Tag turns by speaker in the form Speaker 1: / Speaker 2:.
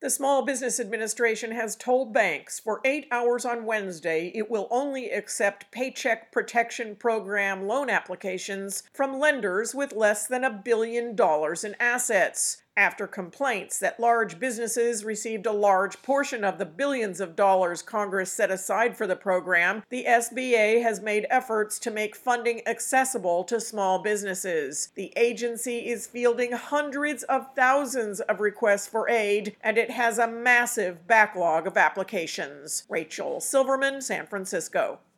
Speaker 1: The Small Business Administration has told banks for 8 hours on Wednesday it will only accept Paycheck Protection Program loan applications from lenders with less than $1 billion in assets, after complaints that large businesses received a large portion of the billions of dollars Congress set aside for the program. The SBA has made efforts to make funding accessible to small businesses. The agency is fielding hundreds of thousands of requests for aid, and it has a massive backlog of applications. Rachel Silverman, San Francisco.